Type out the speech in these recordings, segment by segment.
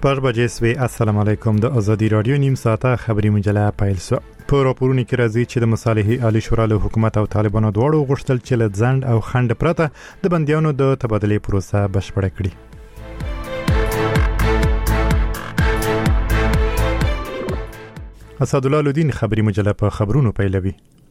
شپږ بجې سوې. السلام علیکم. د ازادي رادیو نیم ساعته خبري مجله پیل شو. په راپورونو کې راځي چې د مصالحې عالی شورا له حکومت او طالبانو دواړو غوښتل چې له ځنډ او خنډ پرته د بنديانو د تبادلې پروسه بشپړه کړي. اسدالله لودین خبري مجله په خبرونو پیلوي.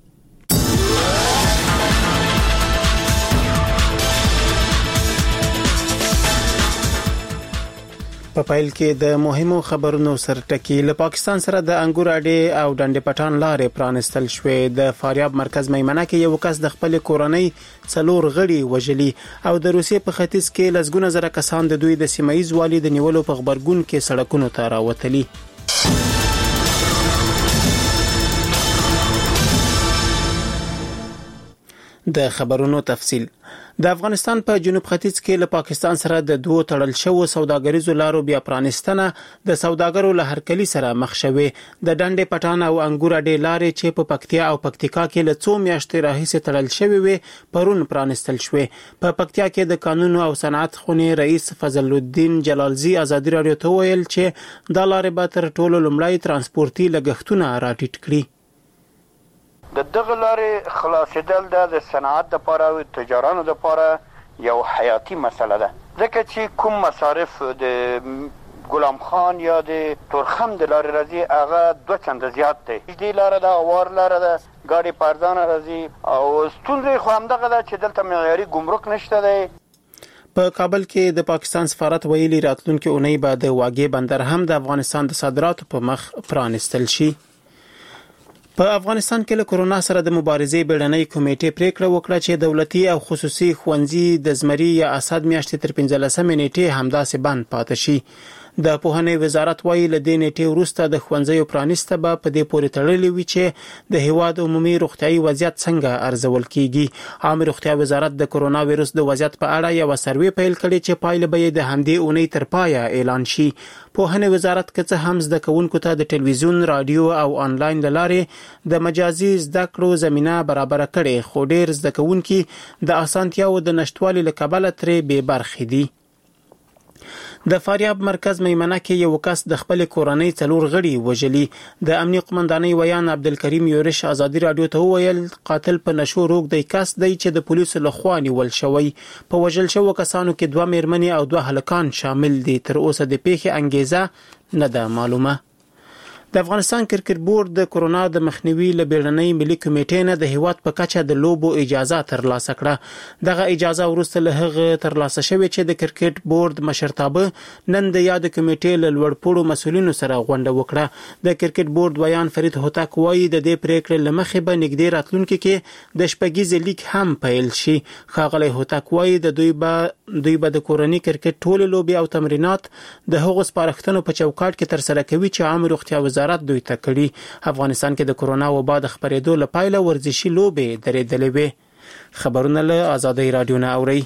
په پیل کې د مهمو خبرونو سرټکی. له پاکستان سره د انګور اډې او ډنډ پټان لارې پرانستل شوې. د فاریاب مرکز میمنه کې یو کس د خپل کورنۍ 4 غړي وژلي او د روسیې په ختیځ کې لسګونه زره کسان د دوی د سیمایي والي د نیولو په خبرګون کې سړکونو ته راوتلي. د خبرونو تفصيل. د افغانستان په جنوب ختیځ کې له پاکستان سره د دوه تړل شوو سوداګریزو لارو بیا پرانستنه د سوداګرو له هرکلی سره مخ شوه. د ډنډ پټان او انګور اډې لارې چې په پکتیا او پکتیکا کې له 2 میاشتې راهیسې تړل شوې وي پرون پرانستل شوې. په پکتیا کې د قانون او صنعت خونې رئیس فضل الدین جلالزی ازادي رادیو ته ویل چې د لارې به تر ټولو لومړی ترانسپورتي لګښتونه راټیټ کړي. د دغه لارې خلاصېدل د صنعت لپاره او تجارانو لپاره یو حیاتي مسله ده، ځکه چې کوم مصارف د غلام خان یا د تورخم د لارې راځي هغه 2 چنده زیات دی. دې لاره د اوار لاره ده، ګاډي پارځانه راځي او ستونزې خو همدغه ده چې دلته معیاري ګمرک نشته دی. په کابل کې د پاکستان سفارت ویلي راتلونکي اونۍ بعد د واګې بندر هم د افغانستان د صادراتو په مخ پرانستل شي. په افغانستان کې له کورونا سره د مبارزې بیړنۍ کمیټې پریکړه وکړه چې دولتي او خصوصي ښوونځي د زمري یا اسد میاشتې تر 15 نیټې همداسې بند پاتې شي. د پوهنې وزارت وایي له دې نیټې وروسته د ښوونځیو پرانیسته به په دې پورې تړلې وي چې د هیواد عمومي روغتيایي وضعیت څنګه ارزول کیږي. عام روغتیا وزارت د کورونا وایرس د وضعیت په اړه یو سروې پیل کړي چې پایله به د همدې اونۍ تر پایه اعلان شي. پوهنې وزارت کې څه هم زده کوونکو ته د ټلویزیون، رادیو او انلاین لارې د مجازي زده کړو زمينه برابر کړي، خو ډېر زده کوونکي د اسانتیاو د نشټوالي له کبله ترې بې برخې دي. د فاریاب مرکز میمنه کې یو کس د خپل کورنۍ 4 غړي وژلي. د امنیه قومندانۍ ویان عبدالکریم یورش ازادي رادیو ته ویل قاتل په نشو روغ دی کس دی چې د پولیسو لخوا نیول شوی. په وژل شوو کسانو کې 2 میرمنې او 2 هلکان شامل دي. تر اوسه د پیښې انګیزه نه ده معلومه. د افغانستان کرکټ بورډ د کورونا د مخنیوي لبیرنۍ ملي کمیټې نه د هیواد په کچه د لوبو اجازه ترلاسه کړه. دغه اجازه ورسته له هغه ترلاسه شوې چې د کرکټ بورډ مشرتابه نن د یاد کمیټې له لوړپوړو مسولینو سره غونډه وکړه. د کرکټ بورډ ویان فرید هوتک وایي د دې پریکړې لمخې به نږدې راتلونکي کې د شپږیزې لیګ هم پیل شي. ښاغلی هوتک وایي د دوی به د کورنۍ کرکټ ټول لوبي او تمرینات د هغو سپارښتنو په چوکاټ کې تر سره کوي چې عام روغتیا وزارت دوی ته کړي. افغانستان کې د کورونا وبا د خبرېدو لپاره ورزشي لوبې درېدلې وي. خبرونه له آزادۍ رادیو نه اوري.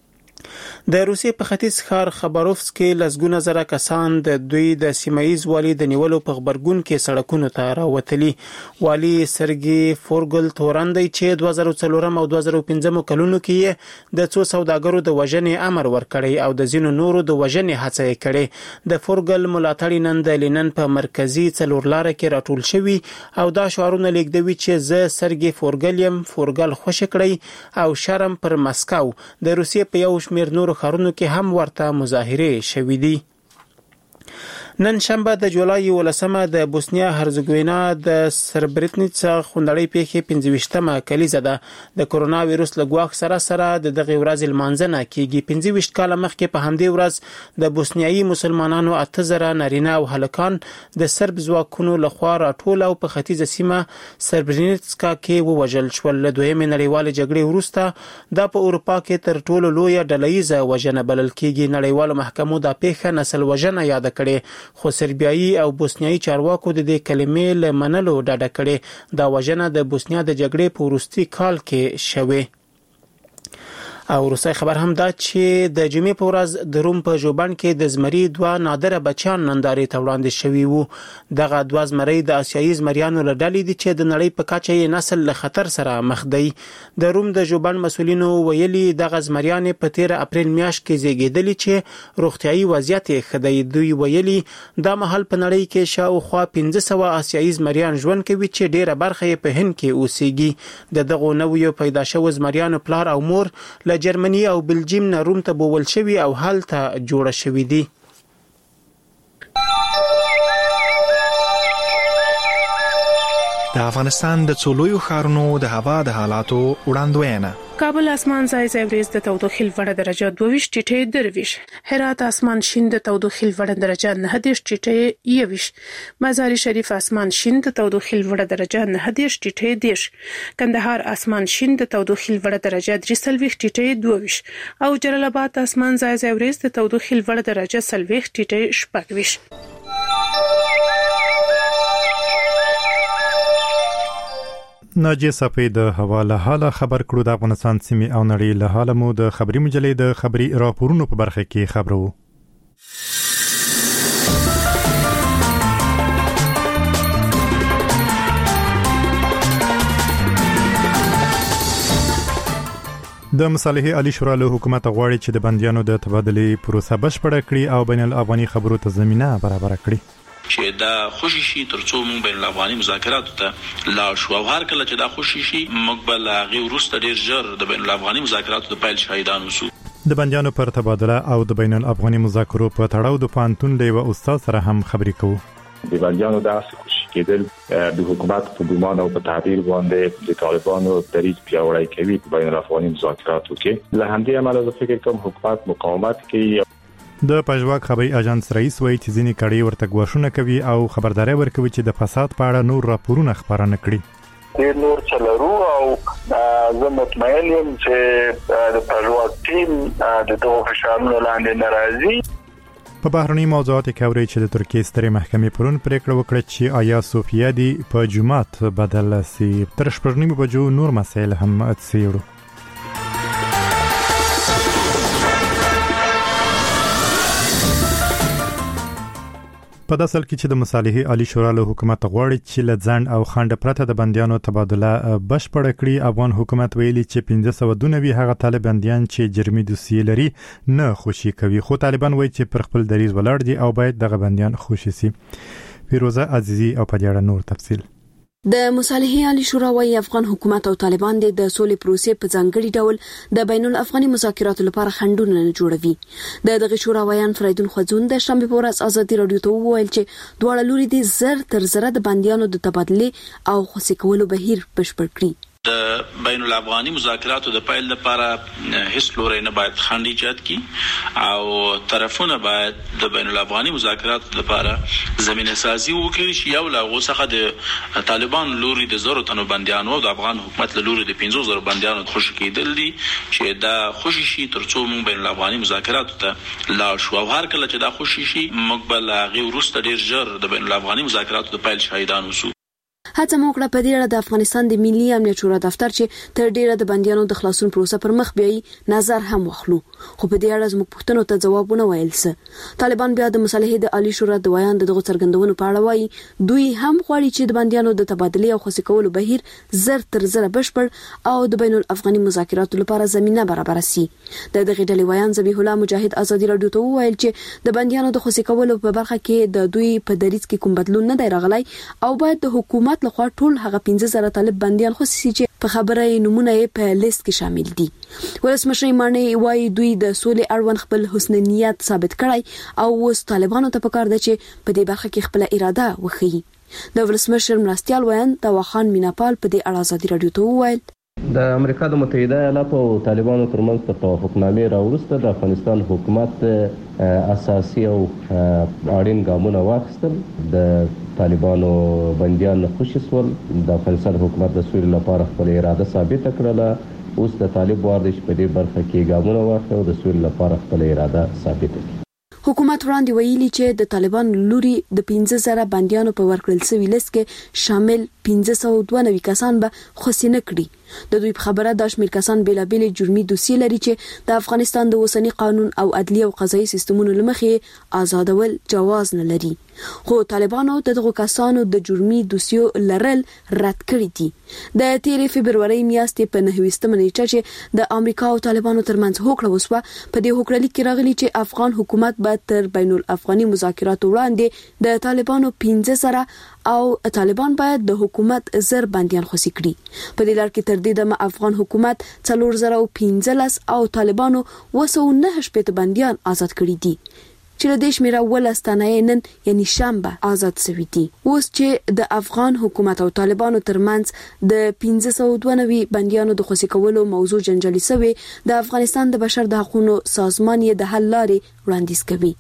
د روسیې په ختیځ ښار خبروفسک کې لسګونه زره کسان د دوی د سیمایي والي د نیولو په خبرګون کې سړکونو ته راوتلي. والي سرګي فورګل تورندای چې 2004 او 2015 کلونو کې د څو سوداګرو د وژنې امر ورکړی او د زینو نورو د وژنې هڅه کړې. د فورګل ملاتړي نن د لینن په مرکزی څلورلاره کې راټول شوی او دا شعارونه لیکدوي چې زه سرګي فورګلیم فورګل خوش کړی او شرم پر مسکو. د روسیې په یو شمېر نورو ښارونو کې هم ورته مظاهره شوې دي. نن شنبه د جولای 11مه د بوسنیا هرزګوینا د سربریتنیڅا خوندړۍ پیښې 25مه کلیزه ده. د کورونا وایرس له ګواښ سره د دغه ورځ لمانځنه کیږي. 25 کال مخکې په همدې ورځ د بوسنیایي مسلمانانو 8000 نارینه او هلکان د سرب ځواکونو لخوا راټول او په ختیځه سیمه سربریتنیڅا کې ووژل شول. له دویمې نړیوالې جګړې وروسته دا په اروپا کې تر ټولو لویه ډلهییزه وژنه بلل کیږي. نړیوالو محکمو دا پیښه نسل وژنه یاد کړي، خو سربیایي او بوسنیایي چارواکو د دې کلمې له منلو ډډه کړې. دا وژنه د بوسنیا د جګړې په وروستي کال کې شوه. او روسي خبر هم دا چې د جمعې په ورځ د روم په جوبان کې د زمري دوه نادره بچیان نندارې ته وړاندې شوي وو. دغه دوه زمري د آسیایي زمریانو له ډلې دي چې د نړۍ په کچه یې نسل له خطر سره مخ دی. د روم د جوبان مسولینو ویلي دغه زمریان په 13 اپریل میاشت کې زیږیدلي چې روغتیايي وضعیت یې ښه دی. دوی ویلي دا مهال په نړۍ کې شاوخوا 1500 آسیایي زمریان ژوند کوي چې ډیره برخه یې په هند کې اوسېږي. د دغو نویو پیدا شوو زمریانو پلار او مور له جرمني او بلجیم نه روم ته بوول شوي او هلته جوړه شوي دي. د افغانستان د څولویو ښارونو د هوا د حالاتو وړاندوینه. کابل اسمان ځای ځای ورځ د تودوخې لوړه درجه 22 ټیټه درویش. هرات اسمان شین د تودوخې لوړه درجه 9 ټیټه یوش. مزار شریف اسمان شین د تودوخې لوړه درجه 9 ټیټه دیش. کندهار اسمان شین د تودوخې لوړه درجه 3 ټیټه 22 او جلال آباد اسمان ځای ځای ورځ د تودوخې لوړه درجه 30 ټیټه 26. ناجی صافی د حواله حاله خبر کړو. د افغانستان سیمې او نړۍ له حاله مو د خبري مجلې د خبري راپورونو په برخه کې خبرو. د مصالحې عالی شورا له حکومت غواړي چې د بندیانو د تبادلې پروسه بشپړه کړي او بین الافغاني خبرو ته زمينه برابر کړي. چې دا خوشي شي ترڅو موږ بین الافغاني مذاکراتو ته لا شو او هر کله چې دا خوشي شي موږ بل هغه ورسته ډیر ژر د بین الافغاني مذاکراتو د پیل شاهدان وسو. د بندیانو پر تبادله او د بین الافغاني مذاکرو په تړاو د پانتون لیوه استاد سره هم خبرې کوو. د بندیانو د خوشي کېدل د حکومت په ګمان او په تعبیر باندې د طالبانو دریځ پیاوړی کوي په بین الافغاني مذاکراتو کې. له همدې امله زه فکر کوم حکومت مقاومت کوي. د پژواک خبري اژانس رئیس وایي چې ځینې کړي ورته غوښنه کوي او خبرداري ورکوي چې د فساد په اړه نور راپورونه خبره نه کړي. ډیر نور چلرو او زه مطمئن یم چې د پژواک ټیم د دغه فشارونو لاندې ناراضي. په بهرني موضوعاتو کې اوري چې د ترکیې سترې محکمې پرون پریکړه وکړه چې آیا صوفیا دی په جمعات بدل سي. تر شپږ بجو نور مسایل هم اتسیړو. په داسل کې چې د مصالحې عالی شورا له حکومت غواړي چې لځند او خنډ پرته د بندیانو تبادله بشپړه کړي. افغان حکومت ویلي چې 1592 هغه طالباندیان چې جرمي دوسیې لري نه خوشي کوي، خو طالبان وایي چې پر خپل دریځ ولاړ دي او باید دغه بندیان خوشي سي. فیروزه عزیزی او په دې اړه نور تفصیل. د مصالحې عالی شورا وايي افغان حکومت او طالبان د سولې پروسې په ځانګړي ډول د بین الافغاني مذاکراتو لپاره خنډونه نه جوړوي. دغه شورا وایان فریدون خزون د شنبه په ورځ ازادي رادیو ته وویل چې دواړه لوري د زر تر زره د بندیانو د تبادله او خوشي کولو بهیر بشپړ کړي. د بین الافغاني مذاکراتو د پیل لپاره هیڅ لوري نه باید خنډ ایجاد کړي او طرفونه باید د بین الافغاني مذاکراتو لپاره زمينه سازي وکړي چې یو لا غوسه د طالبان لوري د زرو تنو بندیانو او د افغان حکومت لوري د 15000 بندیانو خوشی کېدل دي چې دا خوشي شي ترڅو موږ بین الافغاني مذاکراتو ته لا شو او هر کله چې دا خوشي شي موږ بل هغه ورسته ډیر ژر د بین الافغاني مذاکراتو د پیل شاهدان وسو. هڅه موکړه په دې اړه د افغانستان د ملي امنیت شورا دفتر چې تر ډیره د بندیانو د خلاصون پروسه پر مخ بیاي نظر هم واخلو، خو په دې اړه زموږ پوښتنو ته ځوابونه ویل څه. طالبان بیا د مصالحې د عالی شورا د ویان دغه څرګندونو په اړه وایي دوی هم غواړي چې د بندیانو د تبادله او خوشي کولو بهیر زر تر زره بشپړ او د بین الافغاني مذاکراتو لپاره زمينه برابر سي. دغه ډلې ویان ذبیح الله مجاهد ازادي رادیو ته وویل چې د بندیانو د خوشي کولو په برخه کې د دوی په دریځ کې کوم بدلون نه دی راغلی او باید د حکومت لخوا ټول هغه 15000 طالب بنديان خو سي چې په خبره نمونه په لیست کې شامل دي. ولسمشر مانی وايي دوی د سولې اړوند خپل حسن نیت ثابت کړای او اوس طالبانو ته پکار ده چې په دې برخه کې خپل اراده وښيي. د ولسمشر مرستيال ویان د واخان میناپال په دې اړه ازادي رادیو ته وویل د امریکا د متحده ایالاتو او طالبانو ترمنځ د توافقنامې راوړسته د افغانستان حکومت اساسي او اړین ګامونه واخیستل. د طالبانو بندیان خوشي سول. د افغانستان حکومت د سولې لپاره خپل اراده ثابت کړله. اوس د طالب وار دی چې په دې برخه کې ګامونه واخلي او د سولې لپاره خپل اراده ثابت کړي. حکومت وړاندې ویلي چې د طالبان لوري د 15000 بندیانو په ورکړل شوی لیست کې شامل 1592 کسان به خوشي نه کړي د دوی په خبره د شمیر کسان بیلابل جرمي دوسیې لري چې د افغانستان د اوسنی قانون او عدلي او قضایي سیستمونو لمخې آزادول جواز نه لري. خو طالبانو دغه کسانو د جرمي دوسیو لرل رد کړی دي. د 13 فبرवरी میاشتې په 9 نیټه چې د امریکا او طالبانو ترمنځ هوکړه وسوه، په دې هوکړه لیک کې راغلي چې افغان حکومت به تر بین الافغاني مذاکراتو وړاندې د طالبانو 15 سره او طالبان باید د حکومت زر بنديان خوشي کړي. په دې لار کې تر دې د افغان حکومت 4015 او طالبانو 209 بنديان آزاد کړي دي چې د دیش میرا ولستانه نن یعنی شنبه آزاد شوی دي. اوس چې د افغان حکومت او طالبانو ترمنځ د 1592 بنديانو د خوشي کولو موضوع جنجالي شوی، د افغانستان د بشر د حقوقو سازمان یې د حل لارې وړاندیز کوي.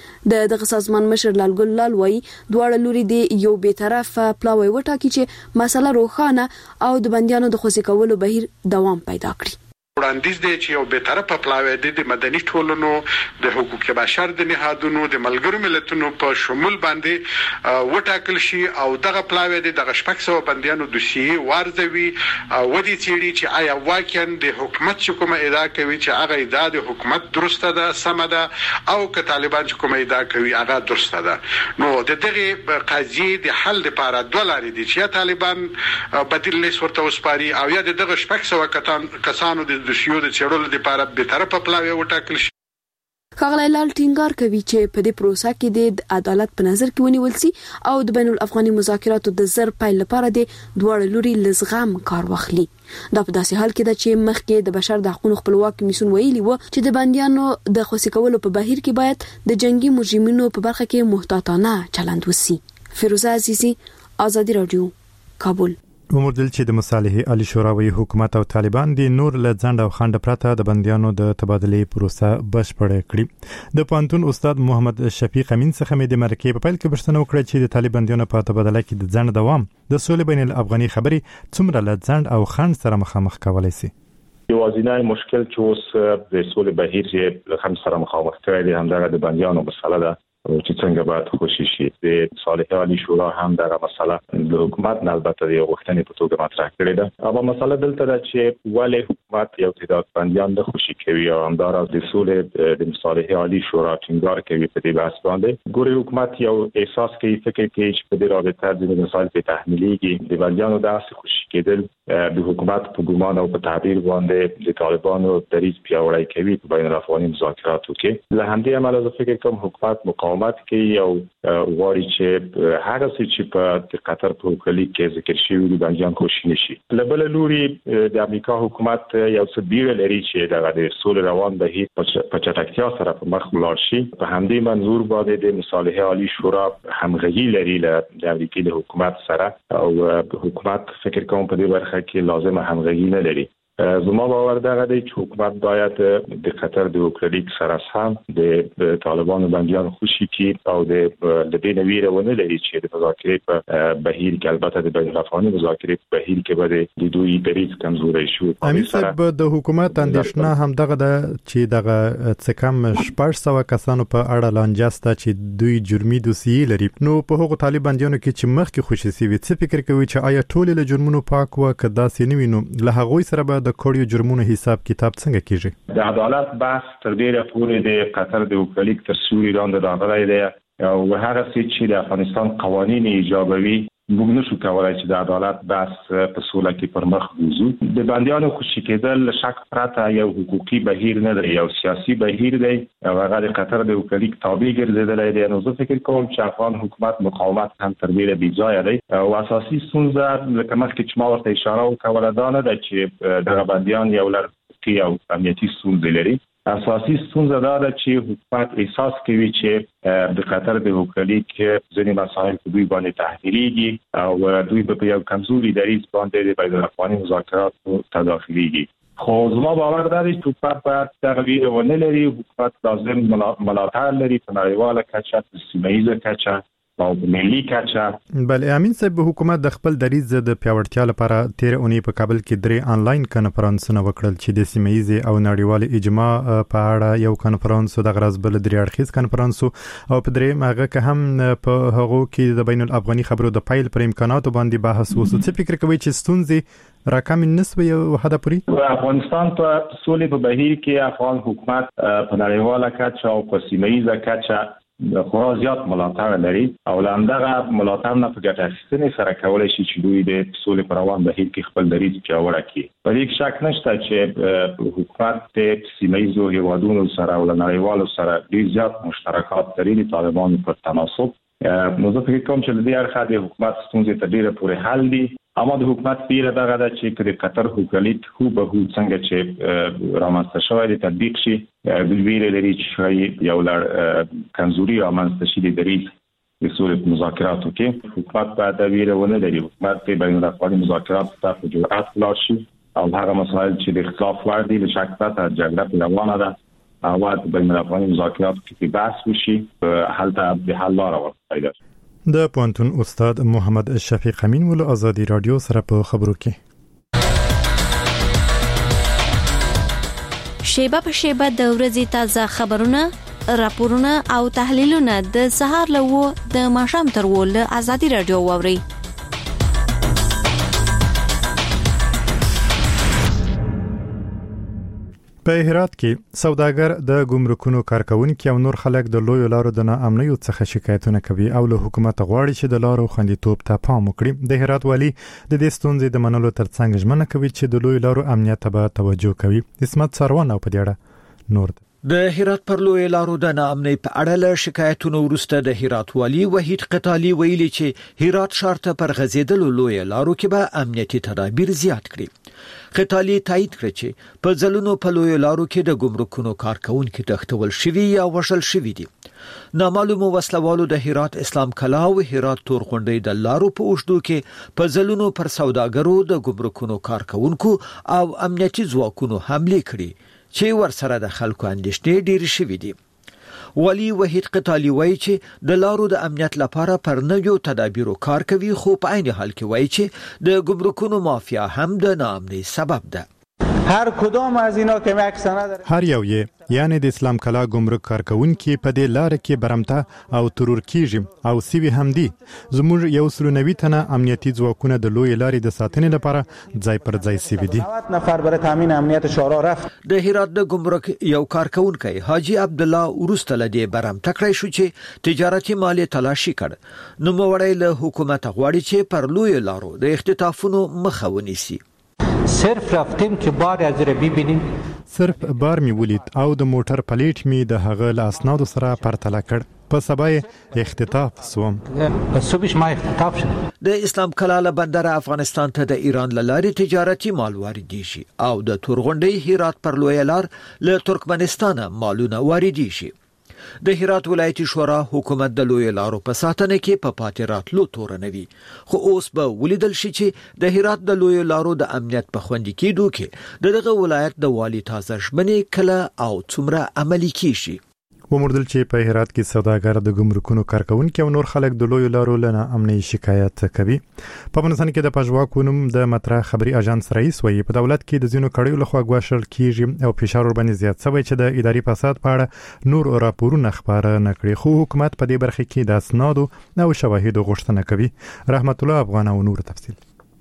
دغه سازمان مشر لالګل لال وایي دواړه لوري د یو بیطرفه پلاوی وټاکي چې مسله روښانه او د بنديانو د خوشي کولو بهیر دوام پیدا کړي. وړاندیز دی چې یو بیطرفه پلاوی د مدني ټولنو د حقوق بشر د نهادونو د ملګرو ملتونو په شمول باندې وټاکل شي او دغه پلاوی د غشپکسو بنديانو دوسیې وارزوي او ودی چیرې چې آیا واقعا د حکومت چې کومه ادعا کوي چې هغه ادعا د حکومت درسته ده، سم ده، او که طالبان چې کومه ادعا کوي هغه درسته ده. نو د دغه قضیه د حل لپاره دوه لارې دي چې طالبان بدیل لیس ورته وسپاري او یا دغه شپکسو کسانو د دوسیو د چړول لپاره به طرفه پلاوی وټاکل شي. ښاغلی لال ټینګار کوي چې په دې پروسه کې د عدالت په نظر کې ونیول سي او د بین الافغاني مذاکراتو د زر پیل لپاره د دوړ لوري لزغم کار واخلي. دا په داسې حال کې ده چې مخکې د بشر د حقوقو خپلواک کمیسیون ویلي و چې د بنديانو د خوشي کولو په بهیر کې باید د جنگي مجرمینو په برخه کې محتاطانه چلند وسی. فیروزه عزیزی، آزادی رادیو، کابل. ومردل چې د مصالحې عالی شوراوي حکومت او طالبان د نور له ځند او خنډ پرته د بنديانو د تبادلې پروسه بشپړه کړې. د پانتون استاد محمد شفیق امین څخه مې د مرکې په پیل کې پوښتنه وکړه چې د طالبان بنديانو په تبادله کې د ځند دوام د سولې بین الافغاني خبري څومره له ځند او خنډ سره مخامخ کولای شي. یوازینی مشکل چې اوس د سولې بهیر له خنډ سره مخامخ کړي دي همدغه د بنديانو مسله ده چې څنګه باید خوشي شي. د مصالحې عالی شورا هم دغه مسله د حکومت نه البته د غوښتنې په توګه مطرح کړې ده. اما مسله دلته ده چې ولې حکومت یو تعداد بنديان د خوشي کوي او همدارس د سولې د مصالحې عالی شورا ټینګار کوي په دې بحث باندې. ګوري حکومت یو احساس کوي فکر کوي چې په دې رابطه د مسایل په تحمیلېږي د بنديانو د اصل خوشي کېدل د حکومت په ګمان او په تعبیر باندې د طالبانو دریځ پیاوړی کوي په بین الافغاني مذاکراتو کې. له همدې امله زه فکر کوم حکومت مقاومت کوي او غواړي چې هغه څه چې په قطر په وکالت کې ذکر شوی د بنديان خوشي نشي. له بل لوري د امریکا حکومت یو څه بیره لري چې دغه د سولې روان بهیر په چټکتیا سره په مخ ولاړ شي. په همدې منظور باندې د مصالحې عالی شورا همغږي لري له امریکا د حکومت سره او حکومت فکر کوم په دې برخه کې لازمه همغږي نه لري. زما باور دغه دی چې حکومت باید د قطر د وکړلیک سره سم د طالبانو بنديان خوشي کړي او د دې نویره ونه لري چې د مذاکرې په بهیر کې البته د بین الافغاني مذاکرې په بهیر کې به د دوی دریځ کمزوري شو. امیر صاحب د حکومت اندېښنه هم دغه د چې دغه څه کم 400 کسانو په اړه لانجسته چې دوی جرمي دوسیې لري. نو په هغو طالب بنديانو کې چې مخکې خوشي سي څه فکر کوي چې آیا ټول له جرمونو پاک و کدا سینوي نو له هغه سره د کړیو جرمونو حساب کتاب څنګه کیږي؟ د عدالت بحث تر ډیره پورې د قطر د وکالت تر سوري لاندې راغلی دی او هغه چې د افغانستان قوانين ایجابوي موږ نشو کولای چې د عدالت بحث په سوله کې پر مخ وځو. د بنديانو خوشي کېدل شک پرته یو حقوقي بهیر نه دی، یو سیاسي بهیر دی او هغه د قطر د وکالت تابع ګرځیدلی دی. نو زه فکر کوم چې افغان حکومت مقاومت هم تر ډیره بې ځایه دی او اساسي ستونزه لکه مخکې چې ما ورته اشاره وکړه دا نه ده چې دغه بنديان یو لړ کې او امنیتي ستونزې لري. اساسي ستونزه دا ده چې حکومت احساس کوي چې د قطر د وکالت کې ځینې مسایل په دوی باندې تحمیلېږي او دوی په یو کمزوري دریځ باندې د بین الافغاني مذاکراتو تداخلېږي. خو زما باور دا دی چې حکومت باید تغییر ونه لري. حکومت لازم ملاتړ لري په نړیواله کچه، په سیمه ییزه کچه او ملي کچه. بل امین صاحب حکومت د خپل دریځ د پیاوړتیا لپاره 13 اونۍ په کابل کې 3 انلاین کانفرنسونه وکړل چې د سیمایي او نړیوال اجماع په اړه یو کانفرنس د غرض بل درې اړخیز کانفرنس او په درې ماغه که هم په هغه کې د بین الافغاني خبرو د فایل پر امکاناتو باندې بحث وسو. څه فکر کوي چې ستونزې راکم نسبه یو حدا پوری افغانستان په سولې په بهیر کې افغان حکومت په نړیواله کچه او په سیمایي کچه خورا زیات ملاتړ لري او لامدغه ملاتړ نه په ګټه اخیستنې سره کولای شي چې دوی د سولې پر روان بهیر کې خپل دریځ پیاوړی کړي. په دې شک نشته چې حکومت د سیمایي هیوادونو سره او نړیوالو سره ډیر زیات مشترکات لري د طالبانو په تناسب. نو زه فکر کوم چې د دې اړخه د حکومت ستونزې ته ډیره پورې حل دي. اما د حکومت پیره دغه د چې د قطر حکومت خو به څنګه چې رامنځته شوی د تطبیق شي د ویل لري چې یو لړ کمزوري رامنځته شي د دریځ د سولې مذاکراتو کې حکومت په د ویل ونه لري. حکومت په بین الافغاني مذاکراتو ته جرأت ولاړ شي او هغه مسایل چې د اختلاف وړ دي له شک پرته جګړه روانه ده او د بین الافغاني مذاکراتو کې بحث وشي حل ته به حل لاره ورپیدا شي. د پوهنتون استاد محمد شفیق امین ول آزادی رادیو سره په خبرو کې شیبه په شیبه د ورځې تازه خبرونه، راپورونه او تحلیلونه د سهار له د ماښام تر ول آزادی رادیو ووري. په هرات کې سوداګر د ګمرکونو کارکونکو او نور خلک د لوی لارو د ناامنیو څخه شکایتونه کوي او له حکومت غواړي چې د لارو خوندیتوب ته پام وکړي. د هرات والی د دې ستونزې د منلو ترڅنګ ژمنه کوي چې د لوی لارو امنیت ته توجه کوي. اسمت سروان او په دې اړه نور د هرات پر لوی لارو د ناامنۍ په اړه له شکایتونو وروسته د هرات والی وحید قتالی ویلي چې هرات ښار ته پر غځېدلو لوی لارو کې به امنیتي تدابیر زیات کړي. قتالی تایید کړ چې په ځلونو په لوی لارو کې د ګمرکونو کارکونکو تختول شوی یا وشل شوی دي. نامعلومو وسلوالو د هرات اسلام کلا او هرات تورغونډۍ د لارو په اوږدو کې په ځلونو پر سوداګرو د ګمرکونو کارکونکو او امنیتي ځواکونو حمله کړي چې ورسره د خلکو اندېښنې ډېرې شوې دي. ولی وحید قتالی وایي چې د لارو د امنیت لپاره پر نویو تدابیرو کار کوي، خو په عین حال کې وایي چې د ګمرکونو مافیا هم د ناامنۍ سبب ده. هر کدام از اینا که مکسنه داره هر یو یعنی د اسلام کلا ګمرک کارکونکو په دې لار کې برمته او ترور کیږي او سیوی هم دي. زموږ یو 90 تنه امنیتي ځواکونه د لوی لارې د ساتنې لپاره ځای پر ځای سیوی دي. 90 نفر برای تامین امنیت شورا رفت. د هرات د ګمرک یو کارکونکی حاجی عبد الله ورسته لدی برمته کړی شو چې تجارتي مال تلاشي کړ. نو موړی له حکومت غواړي چې پر لوی لارو د اختطافونو مخه ونیسي. صرف رفتیم که بار از رو ببینیم. صرف بار می ولید او د موټر پلیټ می د هغه لاسنادو سره پرتله کړ. په سبا اختطاف سوم. په صبح ما اختطاف شد. د اسلام کلا له بندر افغانستان ته د ایران لارې تجارتي مال واردی شي او د تورغونډۍ هرات پر لوی لار له ترکمنستان مالونه واردی شي. د هرات ولایتي شورا حکومت د لوی لارو په ساتنه کې په پاتې راتلو تورنوي، خو اوس به ولیدل شي چې د هرات د لوی لارو د امنیت په خوندي کېدو کې دغه ولایت د والی تازه ژمنې کله او څومره عملي کیږي. ومردل چې په هرات کې سوداګر د ګمرکونو کارکونکو او نور خلک د لوی لارو لنه امنیتي شکایت کوي. په افغانستان کې د پژواکو نوم د مطرح خبري اژانس رئیس وایي په دولت کې د زینو کړیو لخوا غواړل کیږي او فشار ور باندې زیات شوی چې د اداري فساد په اړه نور راپورونه خبره نکړي، خو حکومت په دې برخه کې د اسنادو او شواهدو غوښتنه کوي. رحمت الله افغان او نور تفصیل.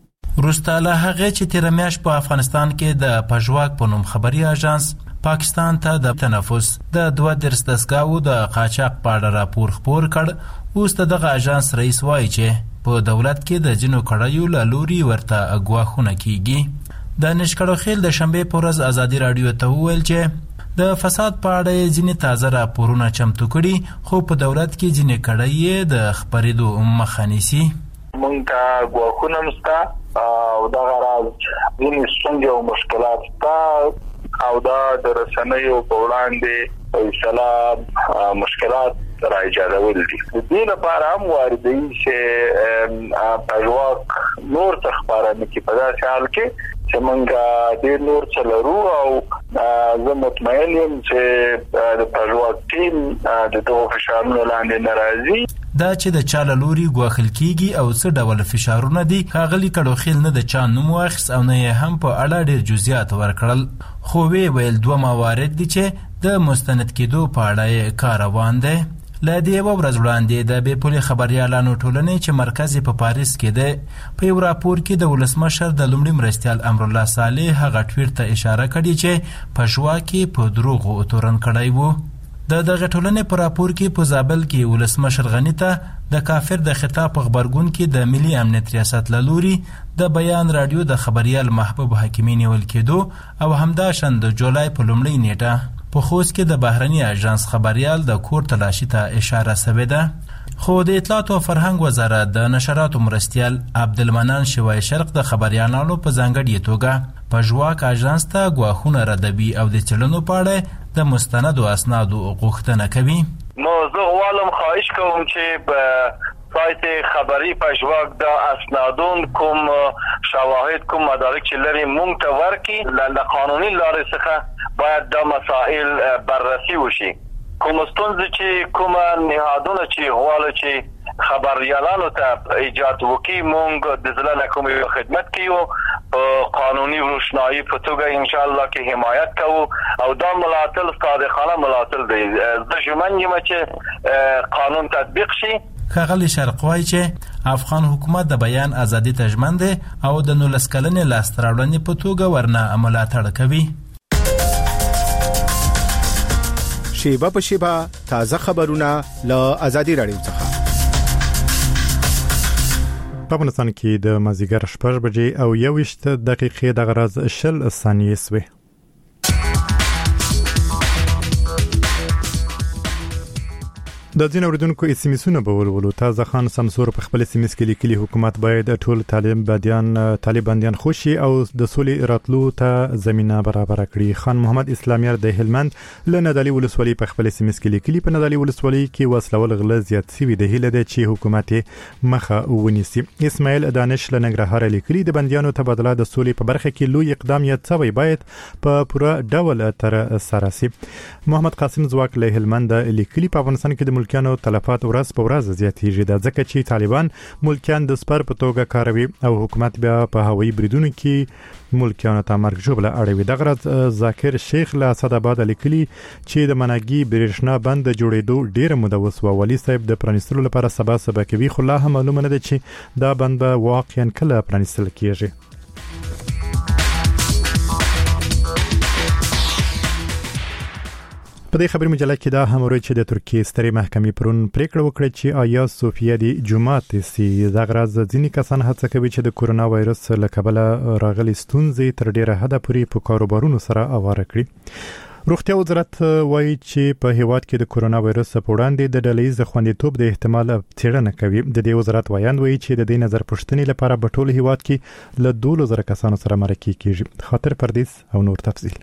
ورسته له هغه چې تیر میاشت په افغانستان کې د پژواک په نوم خبري اژانس پاکستان ته د تنفس د 2 دسګاو د قاچاق په اړه راپور خپور کړ. اوس دغه اژانس رئیس وایي چې په دولت کې د جنو کړیو له لوري ورته اګواخونه کیږي. د نشکړو خیل د شنبه په ورځ آزادي رادیو ته وویل چې د فساد په اړه ځینې تازه راپورونه چمتو کړي، خو په دولت کې ځینې کړی د خبرېدو مخه نیسي. مونږ ته اګواخونه مسته او دا غراض ځینې ستونزې او مشکلات ته او دا د رسنیو په وړاندې فیصله مشکلات را ایجادول دي. د دې لپاره هم واردی چې پژواک نور تخبارانه کې په داسې حال کې چې موږ ډېر نور چلرو او زه مطمئن یم چې د پژواک ټیم د دغو فشارونو لاندې ناراضي. دا چې د چاله لوري ګواخل کیږي او څه ډول فشارونه دي ښاغلي کډوخیل نه د چا نوم واخیست او نه یې هم په اړه ډېر جزئیات ورکړل خو ویل دوه موارد دي چې د مستند کېدو په اړه کار روان دی له دې یوه ورځ وړاندې د بې پولې خبریالانو ټولنې چې مرکز په پاریس کې دی په یو راپور کې د ولسمشر د لومړي مرستیال امرالله صالح هغه ټویټ ته اشاره کړې چې پژوا کې په دروغو تورن کړی و د دغه ټولنې په راپور کې په زابل کې ولسمشر غني ته د کافر د خطاب په خبرګون کې د ملي امنیت ریاست له لوري د بیان رادیو د خبریال محبوب حکیمي نیول کېدو او همداشان د جولای په لومړۍ نیټه په خوست کې د بهرني اژانس خبریال د کور تلاشي ته اشاره شوې ده خو د اطلاعات او فرهنګ وزارت د نشراتو مرستیال عبدالمنان شوای شرق د خبریالانو په ځانګړې توګه پژواک اژانس ته ګواښونه ردوي او د څېړنو په اړه د مستندو اسنادو غوښتنه کوي نو زه غواړم خواهش کوم چې په سایت خبری پژواک د اسنادون کوم شواهد کوم مدارک چې لري مونږ ته ورکړي له قانوني لارې څخه باید دا مسائل بررسی وشي کوم ستونزې چې کوم نهادونه چې غواړي چې خبريالانو ته ایجاد وکړي مونږ د ځلانه کوم خدمت کوو په قانوني روشنايي په توګه ان شاء الله کې حمایت کوو او دا ملاتړ صادقانه ملاتړ دی د ژمن یم چې قانون تطبیق شي ښاغلي شرق وایي چې افغان حکومت د بیان ازادي ته ژمن دی او د 19 کلنې لاسته راوړنې په توګه ورنه ملاتړ کوي شیبه په شیبه تازه خبرونه له ازادي رادیو څخه په افغانستان کې د مازیګر 6 بجې او 21 دقیقې د غرض 10 ثانیې سوي د ځینو اوریدونکو اسمسونه به ولولو تازه خان سمسور په خپل اسمس کې لیکلي حکومت باید ټول طالباندیان خوشي او د سولې راتلو ته زمينه برابر کړي خان محمد اسلامیار د هلمند له ندالي ولسوالۍ په خپل اسمس کې لیکلي په ندالي ولسوالۍ کې وسلول غله زیات سوي د هله د چې حکومت مخه ونیسي اسماعیل دانش له ننګرهار لیکلي د بنديانو تبادله د سولې په برخه کې لوی اقدام یې څوي باید په پوره ډول تر سره شي محمد قاسم زواک له هلمند لیکلي په افغانستان کې ملکانو تلفات ورځ په ورځ زیاتېږي د ځکه چې طالبان ملکان د سپر په توګه کاروي او حکومت بیا په هوایي بریدونو کې ملکانو ته مرګ جوړه اړوي د غرض ذاکر شیخ له اسد آباد لیکلي چې د مناګي برېښنا بند جوړېدو ډیر موده وسو ولی صاحب د پرانیستلو لپاره سبا کوي خو لا هم معلومه نه ده چې دا بند واقعا کله پرانیستل کیږي په دې خبري مجله کې دا هم ورته چې د ترکیه ستري محکمې پرون پریکړه وکړه چې آیا صوفیا دی جمعه سي د غرض ځینی کسان هڅه کوي چې د کورونا وایرس له کبله راغلي ستونزې تر ډیره حد پورې په کاروبارونو سره اواره کړي روغتیا وزارت وایي چې په هیواد کې د کورونا وایرس په وړاندې د ډلهیز خوندیتوب د احتمال څېړنه کوي د دې وزارت وایي چې د دې نظر پوښتنې لپاره په ټول هیواد کې له 2000 کسانو سره مرکه کیږي خاطر پردیس او نور تفصیل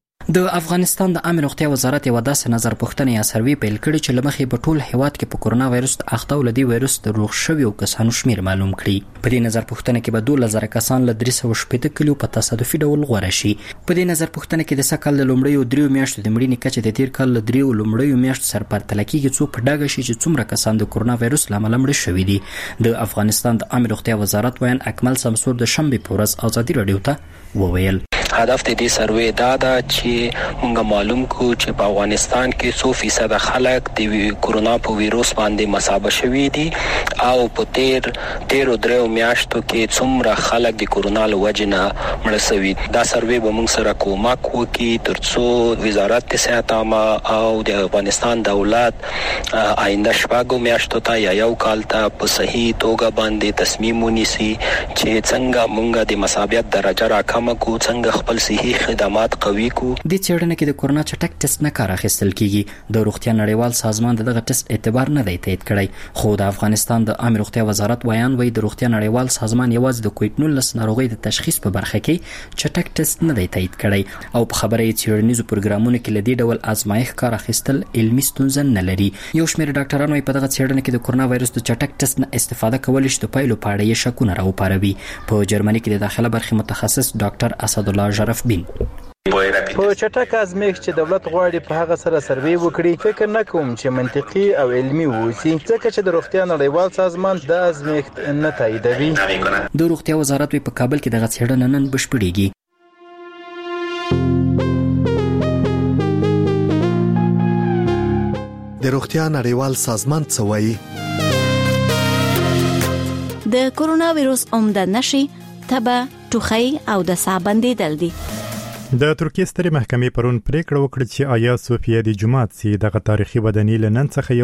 د افغانستان د عامه روغتیا وزارت یو داسې نظر پوښتنه یا سروي پیل کړی چې لمخې په ټول هیواد کې په کورونا وایرس اخته ولدي وایرس د روغ شویو کسانو شمیر معلوم کړي په دې نظر پوښتنه کې به 2000 کسان له 380 کیلو په تصادفي ډول غوړه شي په دې نظر پوښتنه کې د سکل د لومړیو 3 میاشتو د مړینې کچه د تیر کال له 3 لومړیو میاشتو سره پرتله کېږي څو په ډاګه شي چې څومره کسان د کورونا وایرس لامل مړ شوي دي د افغانستان د عامه روغتیا وزارت وایي اکمل سمسور د شنبه په ورځ ازادي رادیو ته وویل هدف د دې سروې دا ده چې موږ معلوم کو چې په افغانستان کې 100% خلک د کورونا په وایرس باندې مصاب شوي دي او په تیر درو میاشتو کې څومره خلک د کورونا له وجې نه مړ شوي دا سروې به موږ سره کومک وکړي ترڅو وزارت صحت عامه او د افغانستان دولت آینده شپږو میاشتو ته یا یو کال ته په صحیح توګه باندې تصمیم ونیسي چې څنګه موږ د مصابیت درجه راکمه کو څنګه خپل صحي خدمات قوي کو د چېړنې کې د کورونا چټک ټیسټ نه کار اخیستل کیږي د روغتیا نړیوال سازمان دغه ټیسټ اعتبار نه دی تایید کړی خو د افغانستان د عامه روغتیا وزارت وایي د روغتیا نړیوال سازمان یوازې د کووډ-19 ناروغي د تشخیص په برخه کې چټک ټیسټ نه دی تایید کړی او په خبره یې چېړنیزو پروګرامونو کې لدی ډول آزمایښت کار اخیستل علمي ستونزه نه لري یو شمېر ډاکټرانو په دغه چېړنه کې د کورونا وایرس د چټک ټیسټ نه استفاده کول چې د پایلو په اړه یې شکونه راوپاروي په جرمني کې د داخله برخې متخصص ډاکټر اسد الله ژرف بین په چټک ازمېښت چې دولت غواړي په هغه سره سروې وکړي، فکر نه کوم چې منطقي او علمي ووسی، ځکه چې د روغتیا نړیوال سازمان د ازمېښت نه تاییدوي. د روغتیا وزارت په کابل کې دغه څېړنه نن بشپړېږي. د روغتیا نړیوال سازمان څه وایي؟ د کورونا وایروس عمده نشي تبه، ټوخی او د ساه بندیدل دي. د ترکیه سترې محکمې پرون پریکړه وکړه چې آیا صوفیه د جماعت سي دغه تاریخي ودانۍ لنن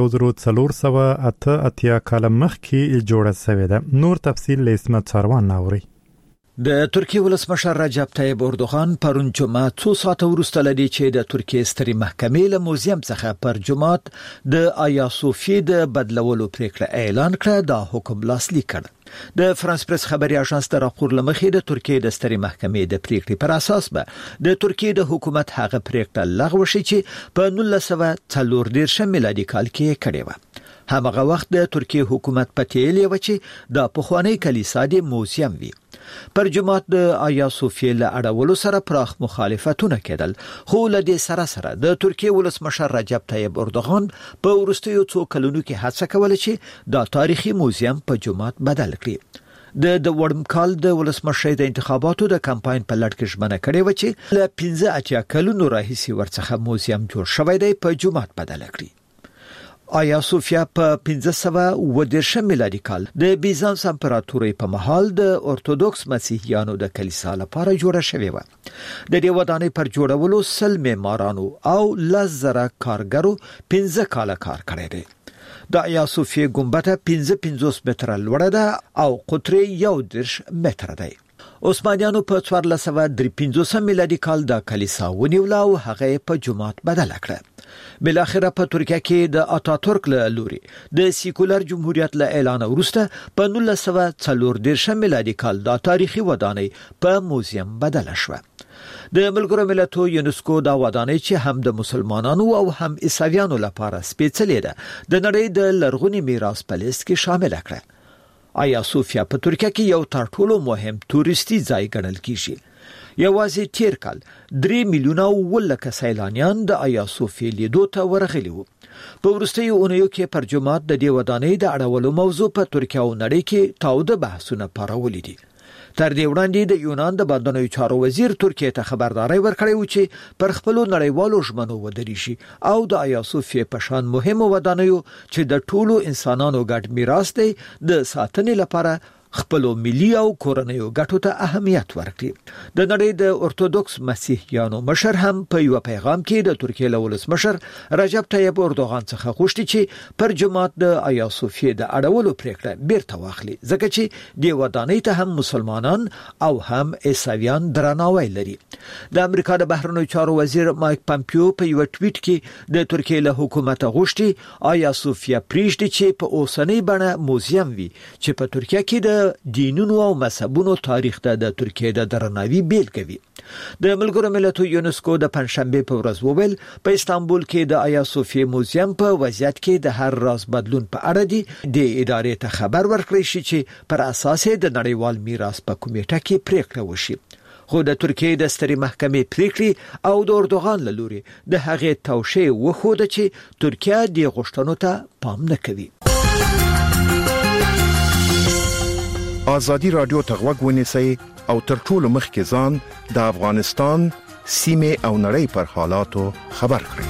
څخه 1488 کال مخکې جوړه شوې ده. نور تفصیل له اسمت ساروان ناوري. د ترکیه ولسمشر رجب طیب اردوغان پرون جمعه 2 ساعته وروسته لدی چې د ترکیه سترې محکمې له موزیم څخه پر جماعت د آیا صوفیه د بدلولو پریکړه اعلان کړه. دا حکم لاسلیک کړ. د فرانس پریس خبري اژانس د راپور لمخې د ترکیه د سترې محکمې د پریکړې پر اساس به د ترکیه د حکومت هغه پریکړه لغوه شي چې په 1914 میلادي کال کې کړې و. همغه وخت د ترکیه حکومت پتیلې و چې د پخوانی کلیسا د موزیم وي. پر جماعت د آیا صوفیه له اړولو سره پراخ مخالفتونه کېدل، خو له دې سره د ترکیه ولسمشر رجب طیب اردوغان په وروستیو څو کلونو کې هڅه کوله چې دا تاریخي موزیم په جماعت بدل کړي. د وړم کال د ولسمشر د انتخاباتو د کمپاین په لړ کې ژمنه کړې و چې له 15 کلونو راهیسې ورڅخه موزیم جوړ شوی دی په جماعت بدل کړي. آیا صوفیه په 1510 میلادي کال د بیزانس امپراتورۍ په مهال د ارتودوکس مسیحیانو د کلیسا لپاره جوړه شوې و. د دې ودانۍ پر جوړولو 100 معمارانو او 10,000 کارګرو 15 کاله کار کړی دی. د آیا صوفیه ګمبده 55 متره لوړه ده او قطر 1 متره دی. عثمانیانو په 1453 میلادي کال د کلیسا ونیوله او هغه په جماعت بدل کړه. بل اخره په ترکیه کې د آتاتورک له لوري د سیکولر جمهوریت له اعلان وروسته په 1914 میلادي کال د تاریخي ودانۍ په موزیم بدل شوه. د ملګرو ملتونو یونسکو دا ودانۍ چې هم د مسلمانانو او هم عیسویانو لپاره سپېڅلې ده د نړۍ د لرغوني میراث په لیست کې شامل کړه. آیا صوفیه په ترکیه کې یو تر ټولو مهم تورستی ځای ګڼل کیږي. یوازې تیر کال 3 میلیونه ولکه سیلانیان د آیا صوفیه لیدو ته ورغلي وو. په وروستیو اونیو کې پر جماعت د دې ودانۍ د اړولو موضوع په ترکیه او نړۍ کې تاوده بحثونه پارولې دي. تر دې وړاندې د یونان د بندرونو چارو وزیر ترکیه ته خبرداري ورکړې و چې پر خپل نړیوالو ژمنو ودرې شي او د آیا صوفیه په شان مهمه ودانۍ چې د ټولو انسانانو ګډ میراث دی د ساتنې لپاره خپل ملي او کورنیو ګټو ته اهمیت ورکړي. د نړۍ د ارتودوکس مسیحیانو مشر هم په یو پیغام کې د ترکیه له ولسمشر رجب طیب اردوغان څخه غوښتي چې پر جماعت د آیا صوفیه د اړولو پریکړه بیرته واخلي، ځکه چې د ودانۍ ته هم مسلمانان او هم عیسویان درناوی لري. د امریکا د بهرنیو چارو وزیر مایک پامپیو په یو ټویټ کې د ترکیه له حکومت غوښتي آیا صوفیه پریږدي چې په اوسنۍ بڼه موزیم وي چې په ترکیه کې د دینونو او مذهبونو تاریخ ته د ترکیه د درناوي بیلګه وي. د ملګرو ملتونو یونسکو د پنځشنبه په ورځ وویل په استانبول کې د آیا صوفیه موزیم په وضعیت کې د هر راز بدلون په اړه دي د ادارې ته خبر ورکړی شي چې پر اساس د نړیوال میراث په کمیټه کې پریکړه وشي. خو د ترکیه د سترې محکمې پریکړې او د اردوغان له لوري د هغې توشیح وښوده چې ترکیه د غوښتنو ته پام نه کوي. ازادي رادیو ته غوږ ونیسئ او تر ټولو مخکې ځان د افغانستان سیمه او نړۍ پر حالاتو خبر کړئ.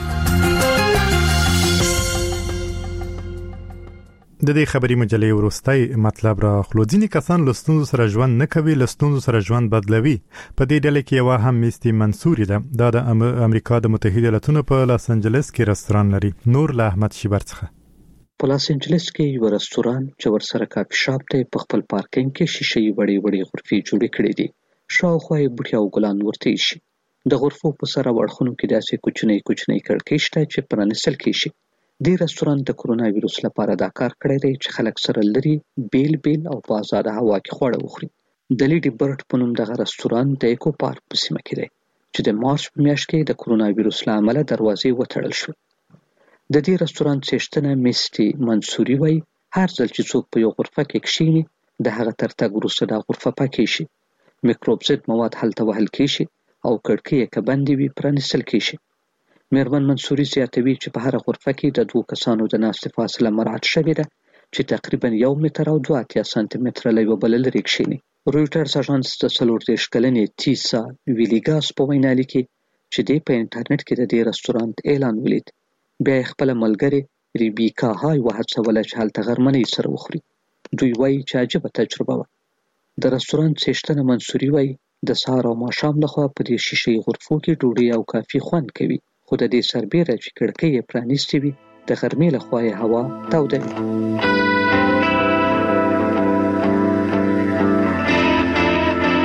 د دې خبري مجلې وروستۍ مطلب را خلوځینی کسان لستونزو سره ژوند نه کوي، لستونزو سره ژوند بدلوي. په دې ډله کې یو هم میستی منصوري ده د امریکا د متحده ایالاتونو په لاس انجلس کې رستوران لري. نور له احمد شیبر څخه. په لاس انجلس کې یو رستوران چې ورسره کافي شاپ دی په خپل پارکینګ کې شیشې وړې غرفې جوړې کړې دي. شاوخوا یې بوټي او ګلان ورته شي. د غرفو په سره وړخونو کې داسې کوچنۍ کړکۍ شته چې پرانیستل کیږي. دې رستوران د کرونا وایروس لپاره دا کار کړی دی چې خلک سره لري بیل او په آزاده هوا کې خواړه وخوري. د لیډي برډ په نوم دغه رستوران د ایکو پارک په سیمه کې دی چې د مارچ په میاشت کې د کرونا وایروس له امله دروازې وتړل شوې. د دې رستوران څښتنه میستی منصوري وایي هر ځل چې څوک په یو غرفه کې کښیني د هغه تر تګ وروسته دا غرفه پاکې شي، میکروب ضد مواد هلته وهل کیږي او کړکۍ که بندې وي پرانیستل کیږي. میرمن منصوري زیاتوي چې په هر غرفه کې د 2 کسانو د ناستې فاصله مراعات شوې ده چې تقریبا 1 متر او 2 سانتي متره له یو بل لرې کښیني. رویټرز اژانس د 34 کلنې تیسا ویلیګاس په وینا لیکي چې د په انټرنیټ کې د دې رستورانت اعلان ولید. بیا خپل ملګری ریبیکا هاي وهڅوله چې هلته غرمنۍ سره وخوري. دوی وایي چې عجبه تجربه وه. د رستورانت څښتنه منصوري وایي د سهار او ماښام لخوا په دې شیشې غرفو کې ډوډۍ او کافي خوند کوي، خو د دې سربیره چې کړکۍ یې پرانیستې وي د غرمې لخوا یې هوا توده وي.